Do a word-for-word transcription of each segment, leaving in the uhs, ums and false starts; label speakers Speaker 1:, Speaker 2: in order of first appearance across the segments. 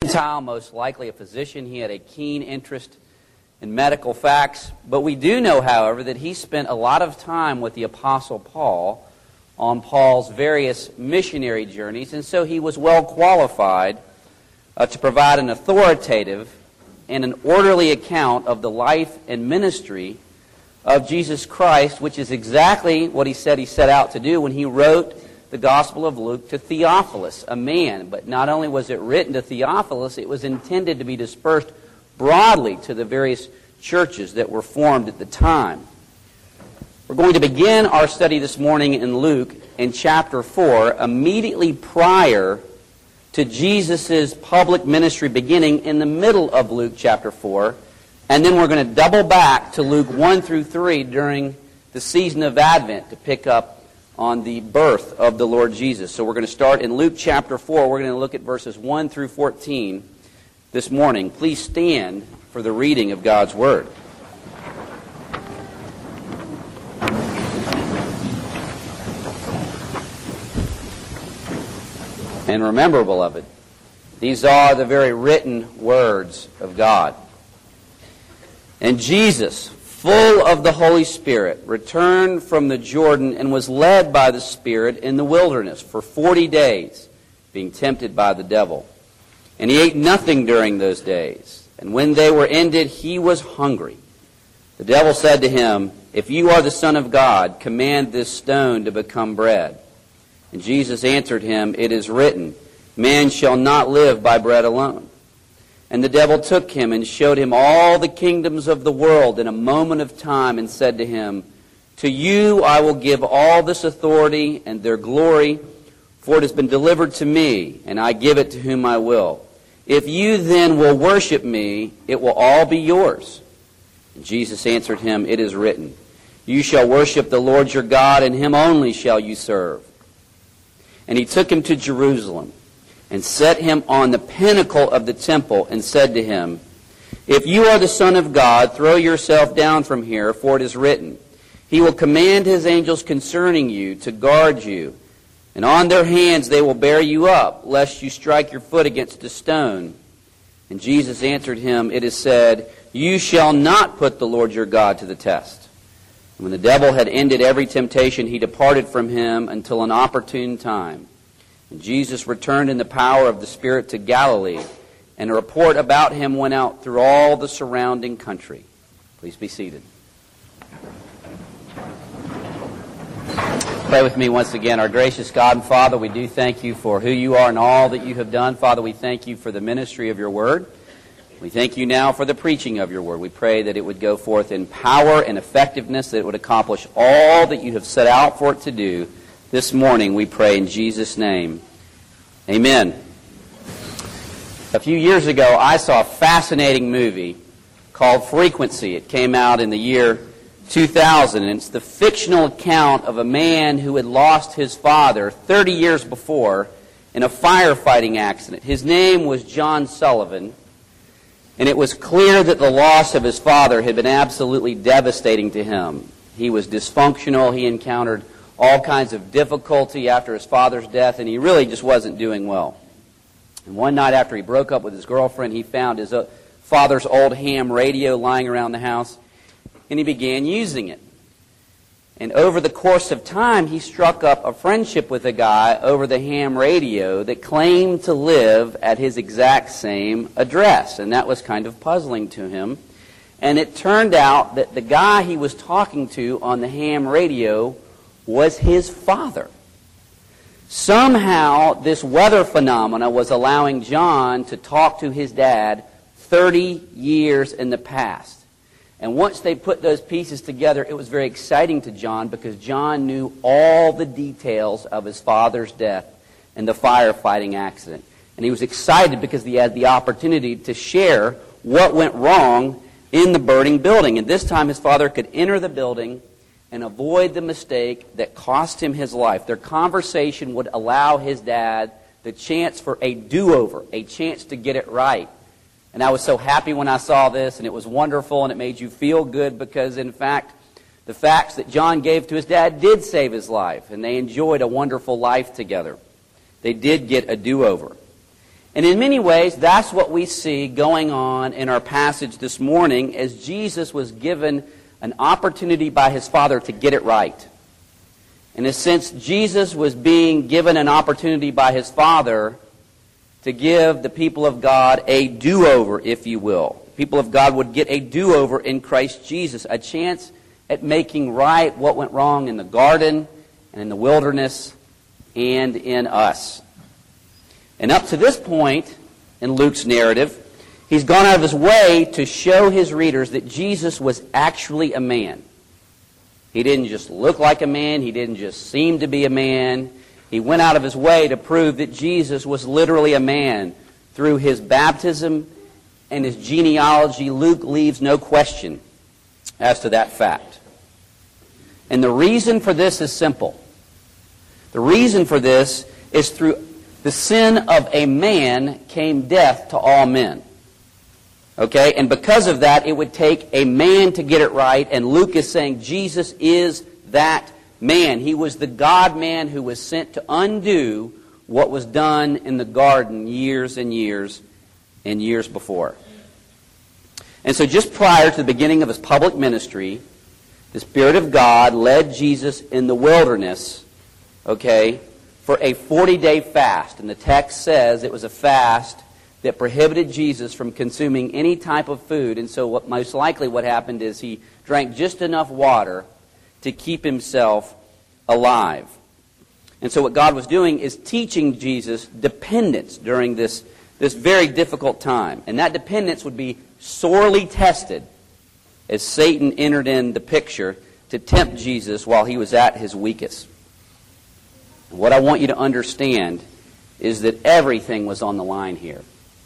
Speaker 1: Gentile, most likely a physician. He had a keen interest in medical facts. But we do know, however, that he spent a lot of time with the Apostle Paul on Paul's various missionary journeys, and so he was well qualified uh, to provide an authoritative and an orderly account of the life and ministry of Jesus Christ, which is exactly what he said he set out to do when he wrote the Gospel of Luke to Theophilus, a man. But not only was it written to Theophilus, it was intended to be dispersed broadly to the various churches that were formed at the time. We're going to begin our study this morning in Luke in chapter four, immediately prior to Jesus' public ministry beginning in the middle of Luke chapter four. And then we're going to double back to Luke one through three during the season of Advent to pick up on the birth of the Lord Jesus. So we're going to start in Luke chapter four. We're going to look at verses one through fourteen this morning. Please stand for the reading of God's Word. And remember, beloved, these are the very written words of God. And Jesus, full of the Holy Spirit, returned from the Jordan and was led by the Spirit in the wilderness for forty days, being tempted by the devil. And he ate nothing during those days. And when they were ended, he was hungry. The devil said to him, "If you are the Son of God, command this stone to become bread." And Jesus answered him, "It is written, man shall not live by bread alone." And the devil took him and showed him all the kingdoms of the world in a moment of time and said to him, "To you I will give all this authority and their glory, for it has been delivered to me, and I give it to whom I will. If you then will worship me, it will all be yours." And Jesus answered him, "It is written, you shall worship the Lord your God, and him only shall you serve." And he took him to Jerusalem and set him on the pinnacle of the temple and said to him, "If you are the Son of God, throw yourself down from here, for it is written, he will command his angels concerning you to guard you, and on their hands they will bear you up, lest you strike your foot against a stone." And Jesus answered him, "It is said, you shall not put the Lord your God to the test." And when the devil had ended every temptation, he departed from him until an opportune time. And Jesus returned in the power of the Spirit to Galilee, and a report about him went out through all the surrounding country. Please be seated. Pray with me once again. Our gracious God and Father, we do thank you for who you are and all that you have done. Father, we thank you for the ministry of your word. We thank you now for the preaching of your word. We pray that it would go forth in power and effectiveness, that it would accomplish all that you have set out for it to do. This morning we pray in Jesus' name. Amen. A few years ago I saw a fascinating movie called Frequency. It came out in the year two thousand, and it's the fictional account of a man who had lost his father thirty years before in a firefighting accident. His name was John Sullivan, and it was clear that the loss of his father had been absolutely devastating to him. He was dysfunctional. He encountered all kinds of difficulty after his father's death, and he really just wasn't doing well. And one night after he broke up with his girlfriend, he found his father's old ham radio lying around the house, and he began using it. And over the course of time, he struck up a friendship with a guy over the ham radio that claimed to live at his exact same address, and that was kind of puzzling to him. And it turned out that the guy he was talking to on the ham radio was his father. Somehow, this weather phenomena was allowing John to talk to his dad thirty years in the past. And once they put those pieces together, it was very exciting to John because John knew all the details of his father's death and the firefighting accident. And he was excited because he had the opportunity to share what went wrong in the burning building. And this time his father could enter the building and avoid the mistake that cost him his life. Their conversation would allow his dad the chance for a do-over, a chance to get it right. And I was so happy when I saw this, and it was wonderful, and it made you feel good because, in fact, the facts that John gave to his dad did save his life, and they enjoyed a wonderful life together. They did get a do-over. And in many ways, that's what we see going on in our passage this morning as Jesus was given an opportunity by his Father to get it right. In a sense, Jesus was being given an opportunity by his Father to give the people of God a do-over, if you will. The people of God would get a do-over in Christ Jesus, a chance at making right what went wrong in the garden and in the wilderness and in us. And up to this point in Luke's narrative, he's gone out of his way to show his readers that Jesus was actually a man. He didn't just look like a man. He didn't just seem to be a man. He went out of his way to prove that Jesus was literally a man. Through his baptism and his genealogy, Luke leaves no question as to that fact. And the reason for this is simple. The reason for this is through the sin of a man came death to all men. Okay? And because of that, it would take a man to get it right. And Luke is saying Jesus is that man. He was the God-man who was sent to undo what was done in the garden years and years and years before. And so just prior to the beginning of his public ministry, the Spirit of God led Jesus in the wilderness, okay, for a forty-day fast. And the text says it was a fast that prohibited Jesus from consuming any type of food. And so what most likely what happened is he drank just enough water to keep himself alive. And so what God was doing is teaching Jesus dependence during this, this very difficult time. And that dependence would be sorely tested as Satan entered in the picture to tempt Jesus while he was at his weakest. What I want you to understand is that everything was on the line here.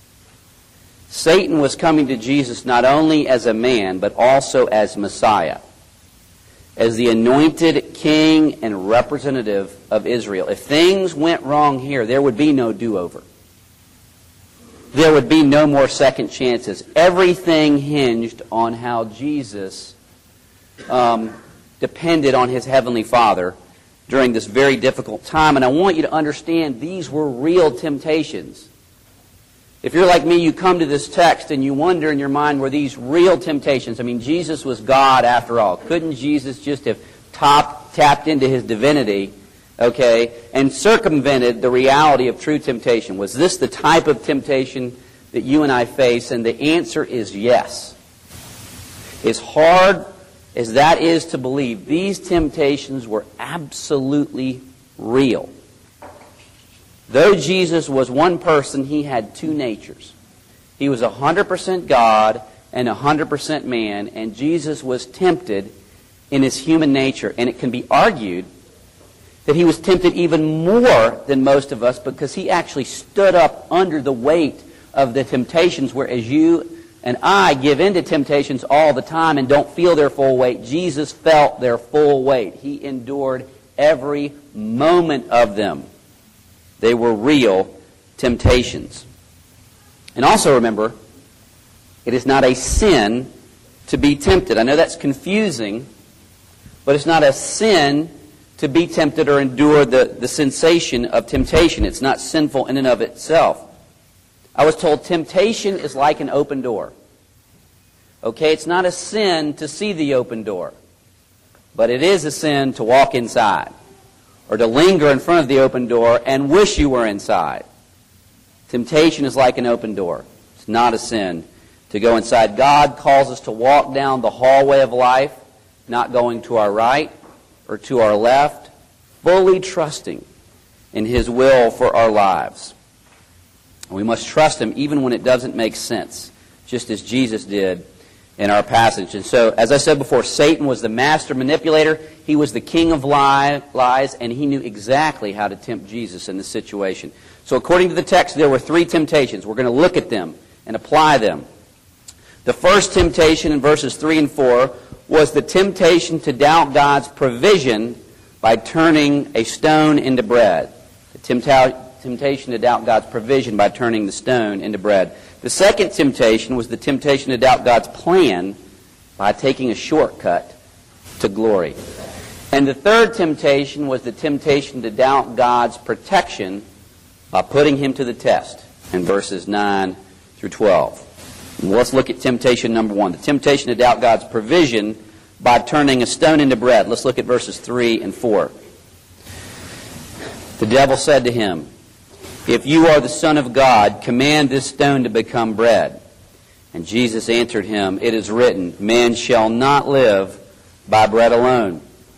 Speaker 1: Satan was coming to Jesus not only as a man, but also as Messiah, as the anointed king and representative of Israel. If things went wrong here, there would be no do-over. There would be no more second chances. Everything hinged on how Jesus um, depended on his heavenly Father during this very difficult time. And I want you to understand these were real temptations. If you're like me, you come to this text and you wonder in your mind, were these real temptations? I mean, Jesus was God after all. Couldn't Jesus just have top, tapped into his divinity, okay, and circumvented the reality of true temptation? Was this the type of temptation that you and I face? And the answer is yes. As hard as that is to believe, these temptations were absolutely real. Though Jesus was one person, he had two natures. He was one hundred percent God and one hundred percent man, and Jesus was tempted in his human nature. And it can be argued that he was tempted even more than most of us because he actually stood up under the weight of the temptations, whereas you and I give in to temptations all the time and don't feel their full weight. Jesus felt their full weight. He endured every moment of them. They were real temptations. And also remember, it is not a sin to be tempted. I know that's confusing, but it's not a sin to be tempted or endure the, the sensation of temptation. It's not sinful in and of itself. I was told temptation is like an open door. Okay, it's not a sin to see the open door, but it is a sin to walk inside or to linger in front of the open door and wish you were inside. Temptation is like an open door. It's not a sin to go inside. God calls us to walk down the hallway of life, not going to our right or to our left, fully trusting in His will for our lives. We must trust Him even when it doesn't make sense, just as Jesus did in our passage. And so, as I said before, Satan was the master manipulator. He was the king of lie, lies, and he knew exactly how to tempt Jesus in this situation. So according to the text, there were three temptations. We're going to look at them and apply them. The first temptation in verses three and four was the temptation to doubt God's provision by turning a stone into bread. The tempta- temptation to doubt God's provision by turning the stone into bread. The second temptation was the temptation to doubt God's plan by taking a shortcut to glory. And the third temptation was the temptation to doubt God's protection by putting Him to the test. in verses nine through twelve. Well, let's look at temptation number one. The temptation to doubt God's provision by turning a stone into bread. Let's look at verses three and four. The devil said to him, "If you are the Son of God, command this stone to become bread." And Jesus answered him, "It is written, man shall not live by bread alone."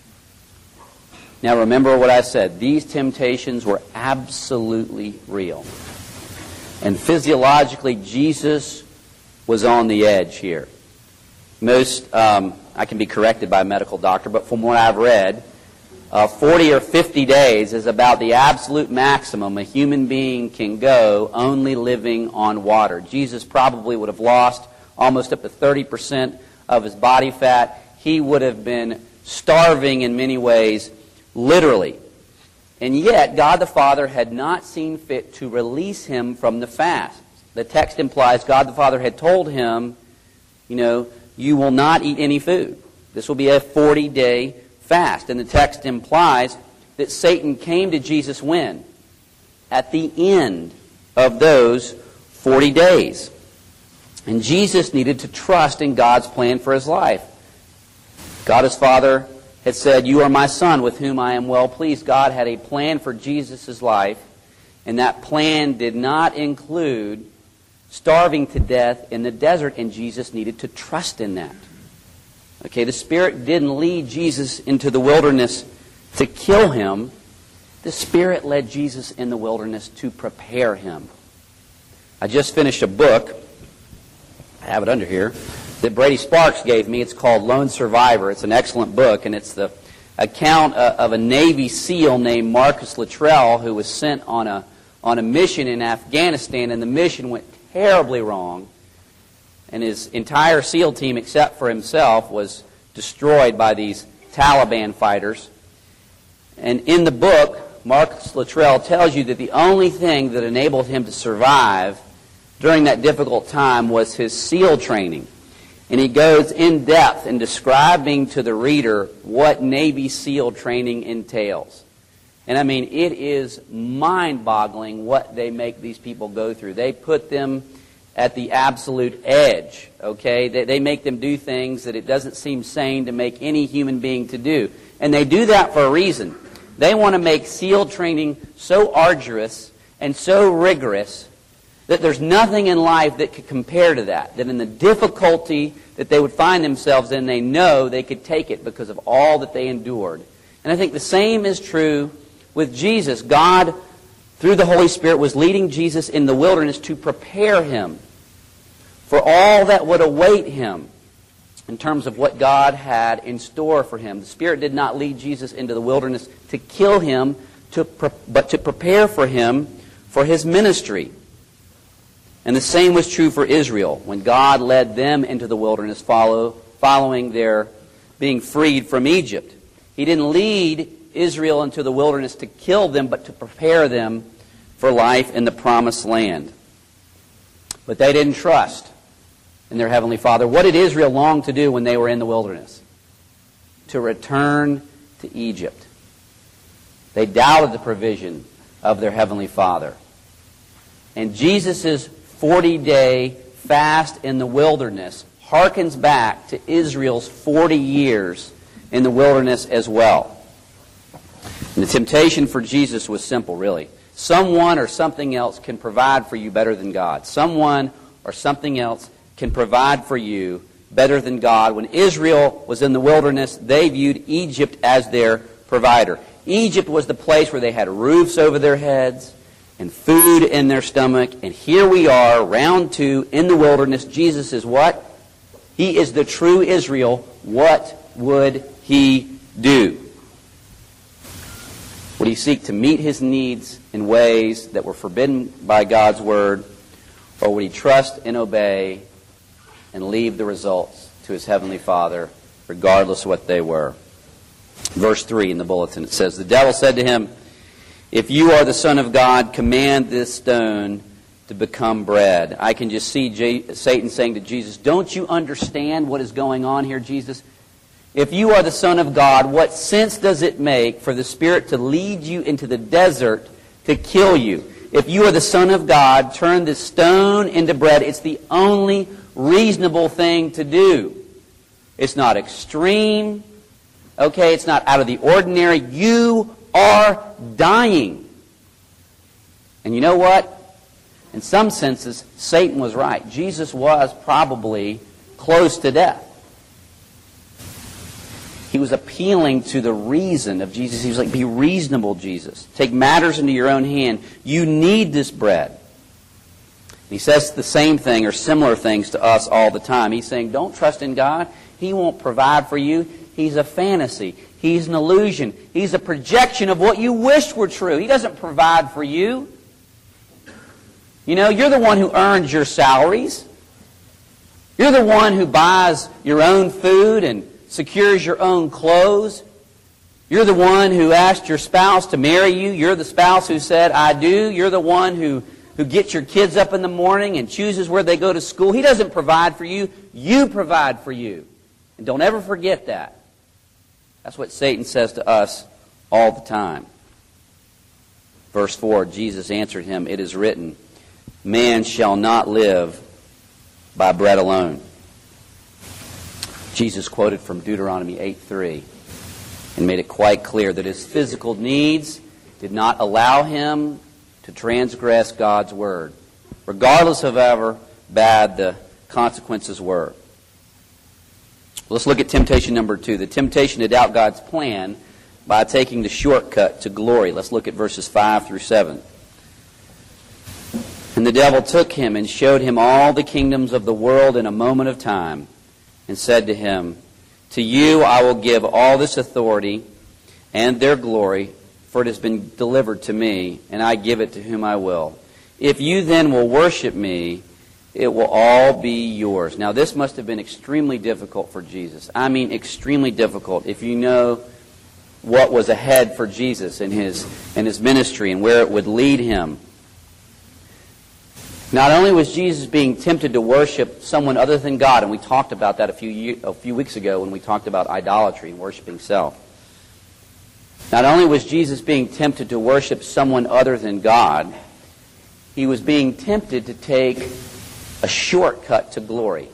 Speaker 1: Now remember what I said. These temptations were absolutely real. And physiologically, Jesus was on the edge here. Most, um, I can be corrected by a medical doctor, but from what I've read, uh, forty or fifty days is about the absolute maximum a human being can go only living on water. Jesus probably would have lost almost up to thirty percent of his body fat. He would have been starving in many ways, literally. And yet, God the Father had not seen fit to release him from the fast. The text implies God the Father had told him, you know, you will not eat any food. This will be a forty-day fast. And the text implies that Satan came to Jesus when? At the end of those forty days. And Jesus needed to trust in God's plan for his life. God his Father had said, "You are my Son with whom I am well pleased." God had a plan for Jesus' life, and that plan did not include starving to death in the desert, and Jesus needed to trust in that. Okay, the Spirit didn't lead Jesus into the wilderness to kill him. The Spirit led Jesus in the wilderness to prepare him. I just finished a book, I have it under here, that Brady Sparks gave me. It's called Lone Survivor. It's an excellent book, and it's the account of a Navy SEAL named Marcus Luttrell who was sent on a, on a mission in Afghanistan, and the mission went terribly wrong, and his entire SEAL team, except for himself, was destroyed by these Taliban fighters. And in the book, Marcus Luttrell tells you that the only thing that enabled him to survive during that difficult time was his SEAL training. And he goes in depth in describing to the reader what Navy SEAL training entails. And I mean, it is mind-boggling what they make these people go through. They put them at the absolute edge, okay? They, they make them do things that it doesn't seem sane to make any human being to do. And they do that for a reason. They want to make SEAL training so arduous and so rigorous that there's nothing in life that could compare to that. That in the difficulty that they would find themselves in, they know they could take it because of all that they endured. And I think the same is true with Jesus. God, through the Holy Spirit, was leading Jesus in the wilderness to prepare him for all that would await him in terms of what God had in store for him. The Spirit did not lead Jesus into the wilderness to kill him, to pre- but to prepare for him for his ministry. And the same was true for Israel when God led them into the wilderness follow, following their being freed from Egypt. He didn't lead Israel into the wilderness to kill them, but to prepare them for life in the promised land. But they didn't trust in their Heavenly Father. What did Israel long to do when they were in the wilderness? To return to Egypt. They doubted the provision of their Heavenly Father. And Jesus' forty-day fast in the wilderness harkens back to Israel's forty years in the wilderness as well. And the temptation for Jesus was simple, really. Someone or something else can provide for you better than God. Someone or something else can provide for you better than God. When Israel was in the wilderness, they viewed Egypt as their provider. Egypt was the place where they had roofs over their heads and food in their stomach. And here we are, round two, in the wilderness. Jesus is what? He is the true Israel. What would he do? Would he seek to meet his needs in ways that were forbidden by God's Word? Or would he trust and obey and leave the results to his Heavenly Father, regardless of what they were? Verse three in the bulletin, it says, "The devil said to him, 'If you are the Son of God, command this stone to become bread.'" I can just see J- Satan saying to Jesus, "Don't you understand what is going on here, Jesus? If you are the Son of God, what sense does it make for the Spirit to lead you into the desert to kill you? If you are the Son of God, turn this stone into bread. It's the only reasonable thing to do. It's not extreme. Okay, it's not out of the ordinary. You are dying. And you know what? In some senses, Satan was right. Jesus was probably close to death. He was appealing to the reason of Jesus. He was like, be reasonable, Jesus. Take matters into your own hand. You need this bread. He says the same thing or similar things to us all the time. He's saying, don't trust in God. He won't provide for you. He's a fantasy. He's an illusion. He's a projection of what you wished were true. He doesn't provide for you. You know, you're the one who earns your salaries. You're the one who buys your own food and secures your own clothes. You're the one who asked your spouse to marry you. You're the spouse who said, I do. You're the one who, who gets your kids up in the morning and chooses where they go to school. He doesn't provide for you. You provide for you. And don't ever forget that. That's what Satan says to us all the time. Verse four, Jesus answered him, it is written, man shall not live by bread alone. Jesus quoted from Deuteronomy eight three and made it quite clear that his physical needs did not allow him to transgress God's word, regardless of however bad the consequences were. Let's look at temptation number two, the temptation to doubt God's plan by taking the shortcut to glory. Let's look at verses five through seven. And the devil took him and showed him all the kingdoms of the world in a moment of time, and said to him, to you I will give all this authority and their glory, for it has been delivered to me, and I give it to whom I will. If you then will worship me, it will all be yours. Now this must have been extremely difficult for Jesus. I mean extremely difficult if you know what was ahead for Jesus in his, in his ministry and where it would lead him. Not only was Jesus being tempted to worship someone other than God, and we talked about that a few year, a few weeks ago when we talked about idolatry and worshiping self. Not only was Jesus being tempted to worship someone other than God, he was being tempted to take a shortcut to glory.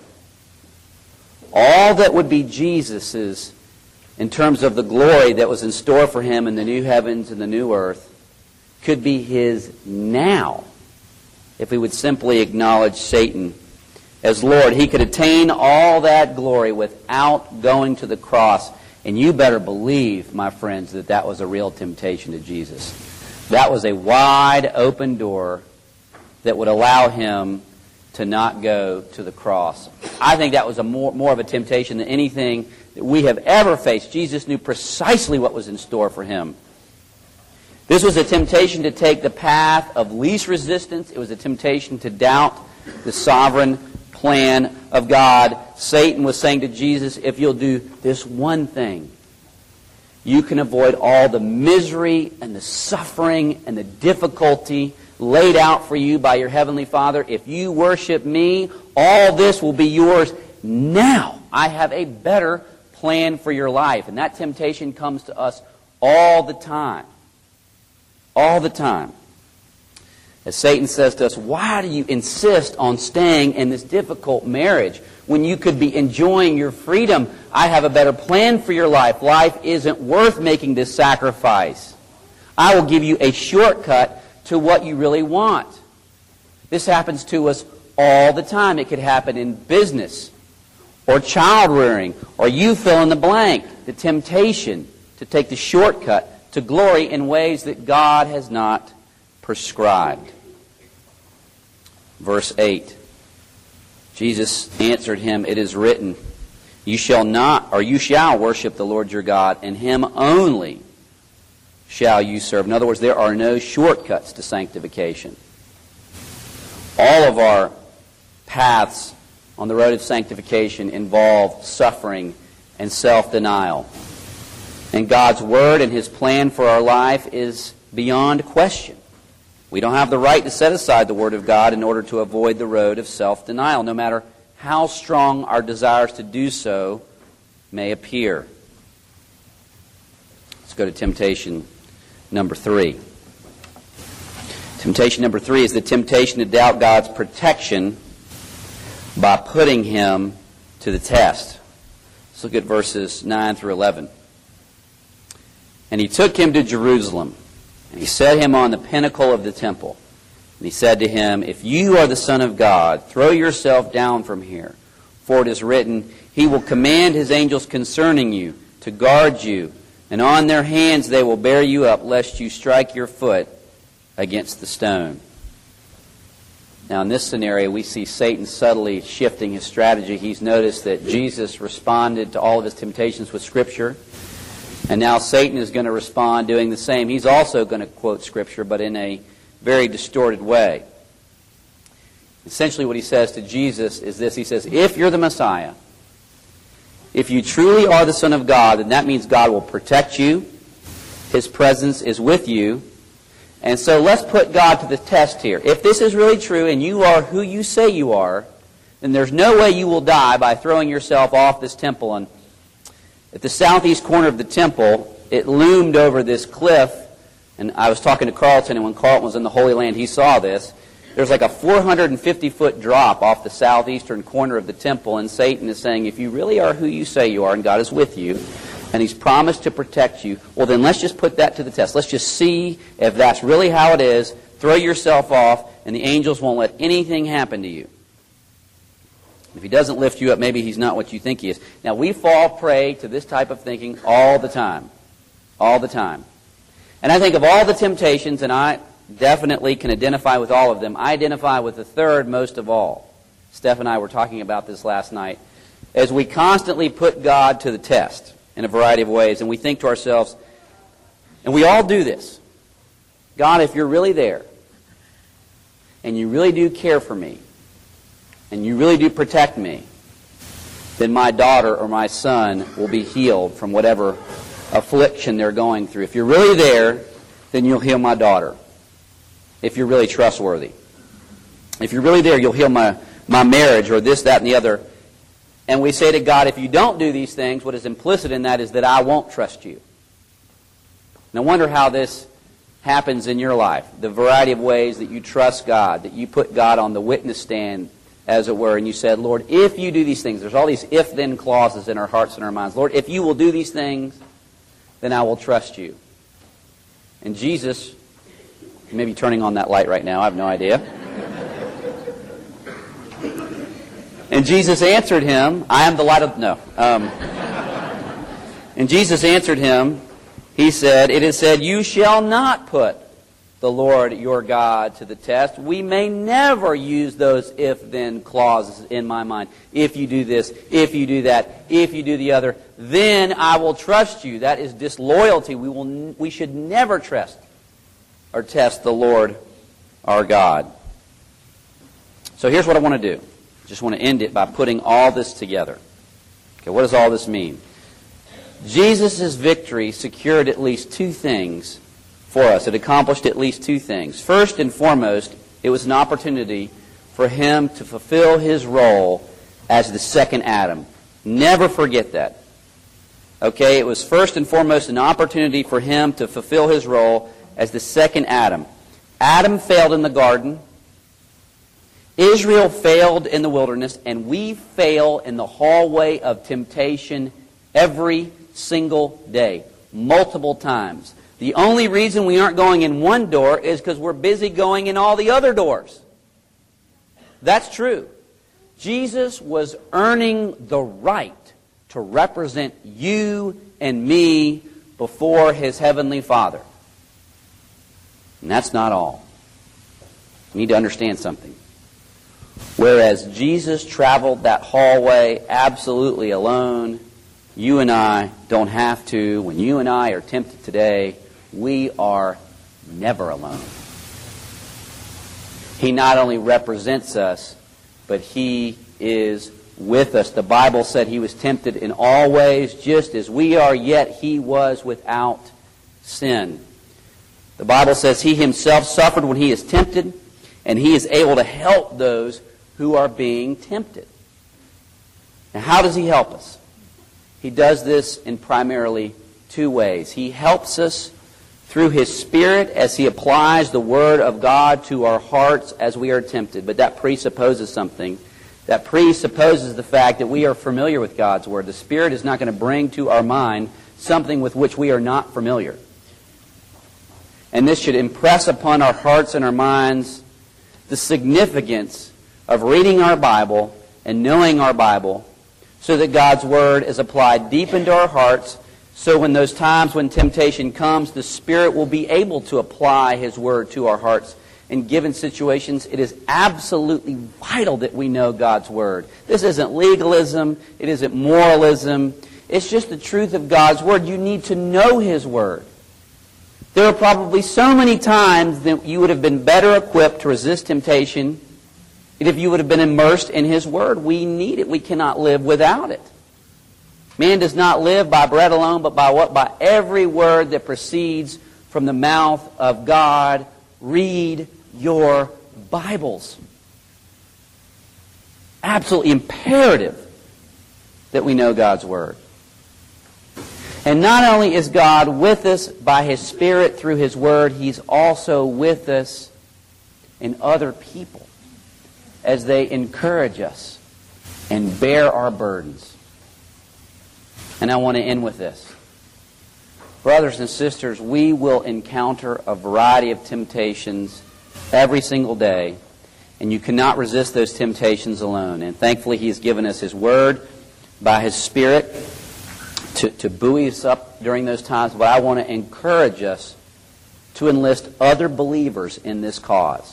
Speaker 1: All that would be Jesus's in terms of the glory that was in store for him in the new heavens and the new earth could be his now. If we would simply acknowledge Satan as Lord, he could attain all that glory without going to the cross. And you better believe, my friends, that that was a real temptation to Jesus. That was a wide open door that would allow him to not go to the cross. I think that was a more, more of a temptation than anything that we have ever faced. Jesus knew precisely what was in store for him. This was a temptation to take the path of least resistance. It was a temptation to doubt the sovereign plan of God. Satan was saying to Jesus, if you'll do this one thing, you can avoid all the misery and the suffering and the difficulty laid out for you by your Heavenly Father. If you worship me, all this will be yours now. I have a better plan for your life. And that temptation comes to us all the time. All the time. As Satan says to us, why do you insist on staying in this difficult marriage when you could be enjoying your freedom? I have a better plan for your life. Life isn't worth making this sacrifice. I will give you a shortcut to what you really want. This happens to us all the time. It could happen in business or child rearing or you fill in the blank. The temptation to take the shortcut to glory in ways that God has not prescribed. Verse eight. Jesus answered him, it is written, you shall not, or you shall worship the Lord your God, and him only shall you serve. In other words, there are no shortcuts to sanctification. All of our paths on the road of sanctification involve suffering and self-denial. And God's Word and His plan for our life is beyond question. We don't have the right to set aside the Word of God in order to avoid the road of self-denial, no matter how strong our desires to do so may appear. Let's go to temptation number three. Temptation number three is the temptation to doubt God's protection by putting him to the test. Let's look at verses nine through eleven. And he took him to Jerusalem, and he set him on the pinnacle of the temple. And he said to him, If you are the Son of God, throw yourself down from here. For it is written, He will command His angels concerning you, to guard you, and on their hands they will bear you up, lest you strike your foot against the stone. Now in this scenario, we see Satan subtly shifting his strategy. He's noticed that Jesus responded to all of his temptations with Scripture. And now Satan is going to respond doing the same. He's also going to quote Scripture, but in a very distorted way. Essentially what he says to Jesus is this. He says, if you're the Messiah, if you truly are the Son of God, then that means God will protect you. His presence is with you. And so let's put God to the test here. If this is really true and you are who you say you are, then there's no way you will die by throwing yourself off this temple. And at the southeast corner of the temple, it loomed over this cliff. And I was talking to Carlton, and when Carlton was in the Holy Land, he saw this. There's like a four hundred fifty foot drop off the southeastern corner of the temple, and Satan is saying, if you really are who you say you are, and God is with you, and He's promised to protect you, well then let's just put that to the test. Let's just see if that's really how it is. Throw yourself off, and the angels won't let anything happen to you. If He doesn't lift you up, maybe He's not what you think He is. Now, we fall prey to this type of thinking all the time. All the time. And I think of all the temptations, and I definitely can identify with all of them, I identify with the third most of all. Steph and I were talking about this last night. As we constantly put God to the test in a variety of ways, and we think to ourselves, and we all do this, God, if you're really there, and you really do care for me, and you really do protect me, then my daughter or my son will be healed from whatever affliction they're going through. If you're really there, then you'll heal my daughter. If you're really trustworthy. If you're really there, you'll heal my, my marriage or this, that, and the other. And we say to God, if you don't do these things, what is implicit in that is that I won't trust you. Now, I wonder how this happens in your life. The variety of ways that you trust God, that you put God on the witness stand, as it were, and you said, Lord, if you do these things, there's all these if-then clauses in our hearts and our minds. Lord, if you will do these things, then I will trust you. And Jesus, you may be turning on that light right now, I have no idea. And Jesus answered him, I am the light of... No. Um, and Jesus answered him, He said, it is said, you shall not put the Lord your God to the test. We may never use those if-then clauses in my mind. If you do this, if you do that, if you do the other, then I will trust you. That is disloyalty. We will. We should never trust or test the Lord our God. So here's what I want to do. I just want to end it by putting all this together. Okay, what does all this mean? Jesus' victory secured at least two things for us. It accomplished at least two things. First and foremost, it was an opportunity for Him to fulfill His role as the second Adam. Never forget that. Okay, it was first and foremost an opportunity for Him to fulfill His role as the second Adam. Adam failed in the garden. Israel failed in the wilderness. And we fail in the hallway of temptation every single day, multiple times. The only reason we aren't going in one door is because we're busy going in all the other doors. That's true. Jesus was earning the right to represent you and me before His Heavenly Father. And that's not all. You need to understand something. Whereas Jesus traveled that hallway absolutely alone, you and I don't have to. When you and I are tempted today, we are never alone. He not only represents us, but He is with us. The Bible said He was tempted in all ways, just as we are, yet He was without sin. The Bible says He Himself suffered when He is tempted, and He is able to help those who are being tempted. Now, how does He help us? He does this in primarily two ways. He helps us through His Spirit as He applies the Word of God to our hearts as we are tempted. But that presupposes something. That presupposes the fact that we are familiar with God's Word. The Spirit is not going to bring to our mind something with which we are not familiar. And this should impress upon our hearts and our minds the significance of reading our Bible and knowing our Bible so that God's Word is applied deep into our hearts, so when those times when temptation comes, the Spirit will be able to apply His Word to our hearts. In given situations, it is absolutely vital that we know God's Word. This isn't legalism. It isn't moralism. It's just the truth of God's Word. You need to know His Word. There are probably so many times that you would have been better equipped to resist temptation if you would have been immersed in His Word. We need it. We cannot live without it. Man does not live by bread alone, but by what? By every word that proceeds from the mouth of God. Read your Bibles. Absolutely imperative that we know God's Word. And not only is God with us by His Spirit through His Word, He's also with us in other people as they encourage us and bear our burdens. And I want to end with this. Brothers and sisters, we will encounter a variety of temptations every single day, and you cannot resist those temptations alone. And thankfully, He has given us His Word by His Spirit to, to buoy us up during those times. But I want to encourage us to enlist other believers in this cause.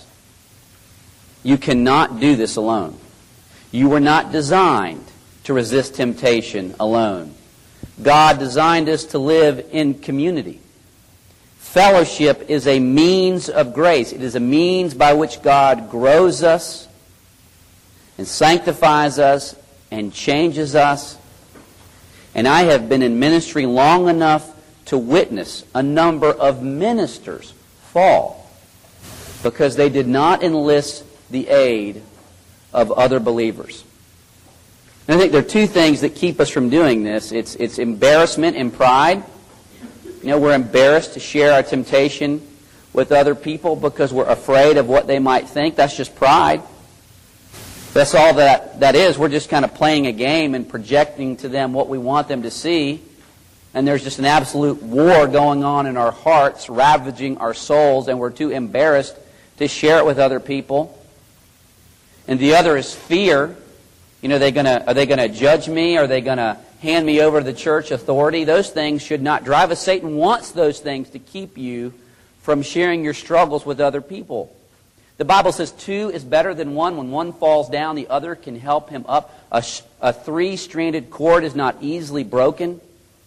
Speaker 1: You cannot do this alone. You were not designed to resist temptation alone. God designed us to live in community. Fellowship is a means of grace. It is a means by which God grows us and sanctifies us and changes us. And I have been in ministry long enough to witness a number of ministers fall because they did not enlist the aid of other believers. And I think there are two things that keep us from doing this. It's, it's embarrassment and pride. You know, we're embarrassed to share our temptation with other people because we're afraid of what they might think. That's just pride. That's all that that is. We're just kind of playing a game and projecting to them what we want them to see. And there's just an absolute war going on in our hearts, ravaging our souls, and we're too embarrassed to share it with other people. And the other is fear. You know, are they gonna, are they going to judge me? Are they going to hand me over to the church authority? Those things should not drive us. Satan wants those things to keep you from sharing your struggles with other people. The Bible says two is better than one. When one falls down, the other can help him up. A, a three-stranded cord is not easily broken.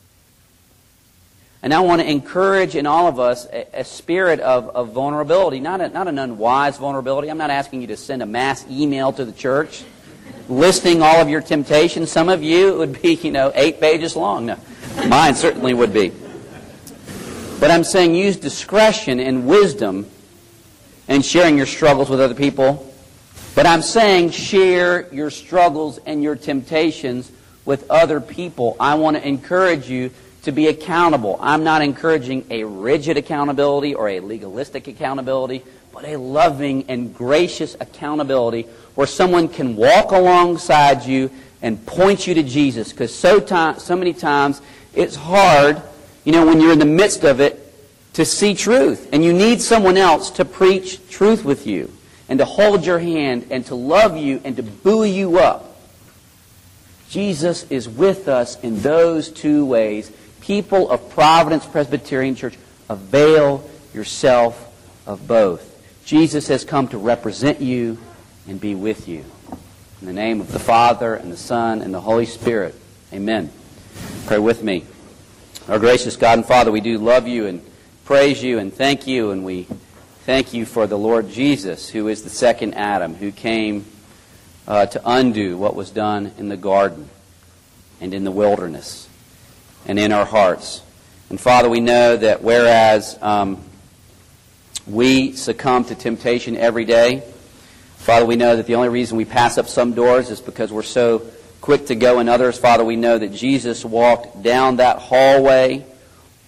Speaker 1: And I want to encourage in all of us a, a spirit of, of vulnerability, not, a, not an unwise vulnerability. I'm not asking you to send a mass email to the church listing all of your temptations. Some of you, it would be, you know, eight pages long. No, mine certainly would be. But I'm saying use discretion and wisdom in sharing your struggles with other people. But I'm saying share your struggles and your temptations with other people. I want to encourage you to be accountable. I'm not encouraging a rigid accountability or a legalistic accountability, but a loving and gracious accountability where someone can walk alongside you and point you to Jesus. Because so, time, so many times it's hard, you know, when you're in the midst of it, to see truth. And you need someone else to preach truth with you and to hold your hand and to love you and to buoy you up. Jesus is with us in those two ways. People of Providence Presbyterian Church, avail yourself of both. Jesus has come to represent you and be with you. In the name of the Father, and the Son, and the Holy Spirit. Amen. Pray with me. Our gracious God and Father, we do love you and praise you and thank you, and we thank you for the Lord Jesus, who is the second Adam, who came uh, to undo what was done in the garden and in the wilderness and in our hearts. And Father, we know that whereas um, we succumb to temptation every day, Father, we know that the only reason we pass up some doors is because we're so quick to go in others. Father, we know that Jesus walked down that hallway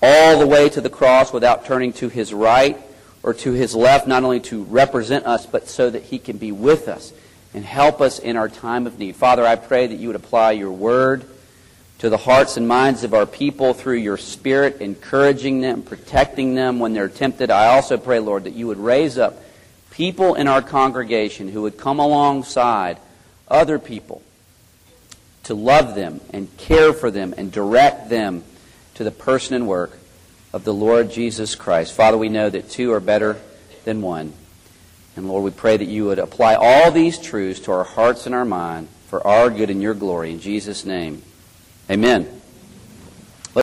Speaker 1: all the way to the cross without turning to his right or to his left, not only to represent us, but so that he can be with us and help us in our time of need. Father, I pray that you would apply your word to the hearts and minds of our people through your Spirit, encouraging them, protecting them when they're tempted. I also pray, Lord, that you would raise up people in our congregation who would come alongside other people to love them and care for them and direct them to the person and work of the Lord Jesus Christ. Father, we know that two are better than one. And Lord, we pray that you would apply all these truths to our hearts and our mind for our good and your glory. In Jesus' name, amen.